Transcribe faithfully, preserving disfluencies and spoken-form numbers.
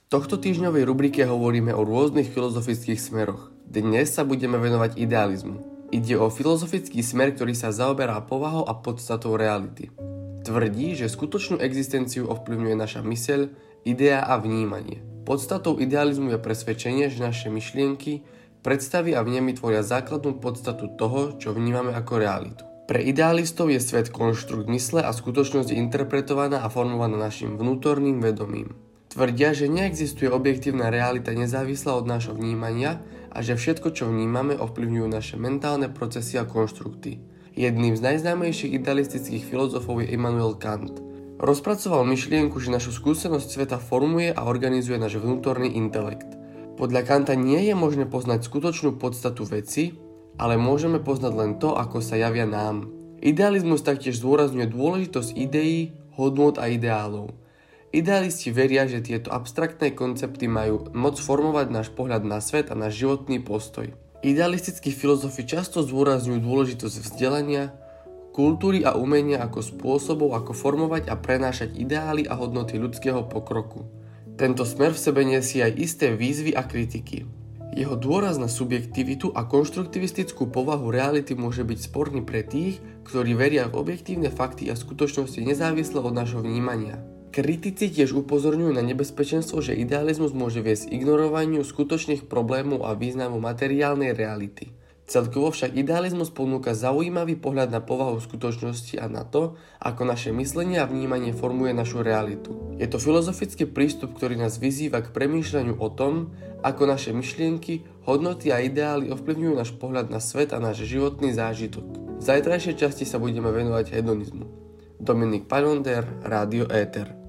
tohto týždňovej rubrike hovoríme o rôznych filozofických smeroch. Dnes sa budeme venovať idealizmu. Ide o filozofický smer, ktorý sa zaoberá povahou a podstatou reality. Tvrdí, že skutočnú existenciu ovplyvňuje naša myseľ, idea a vnímanie. Podstatou idealizmu je presvedčenie, že naše myšlienky, predstavy a vnemy tvoria základnú podstatu toho, čo vnímame ako realitu. Pre idealistov je svet konštrukt mysle a skutočnosť je interpretovaná a formovaná našim vnútorným vedomím. Tvrdia, že neexistuje objektívna realita nezávislá od nášho vnímania a že všetko, čo vnímame, ovplyvňujú naše mentálne procesy a konštrukty. Jedným z najznámejších idealistických filozofov je Immanuel Kant. Rozpracoval myšlienku, že našu skúsenosť sveta formuje a organizuje náš vnútorný intelekt. Podľa Kanta nie je možné poznať skutočnú podstatu veci, ale môžeme poznať len to, ako sa javia nám. Idealizmus taktiež zdôrazňuje dôležitosť ideí, hodnôt a ideálov. Idealisti veria, že tieto abstraktné koncepty majú moc formovať náš pohľad na svet a náš životný postoj. Idealistickí filozofi často zdôrazňujú dôležitosť vzdelania, kultúry a umenia ako spôsobov, ako formovať a prenášať ideály a hodnoty ľudského pokroku. Tento smer v sebe nesie aj isté výzvy a kritiky. Jeho dôraz na subjektivitu a konštruktivistickú povahu reality môže byť sporný pre tých, ktorí veria v objektívne fakty a skutočnosti nezávisle od nášho vnímania. Kritici tiež upozorňujú na nebezpečenstvo, že idealizmus môže viesť k ignorovaniu skutočných problémov a významu materiálnej reality. Celkovo však idealizmus ponúka zaujímavý pohľad na povahu skutočnosti a na to, ako naše myslenie a vnímanie formuje našu realitu. Je to filozofický prístup, ktorý nás vyzýva k premýšľaniu o tom, ako naše myšlienky, hodnoty a ideály ovplyvňujú náš pohľad na svet a náš životný zážitok. V zajtrajšej časti sa budeme venovať hedonizmu. Dominik Pajonder, Rádio Éter.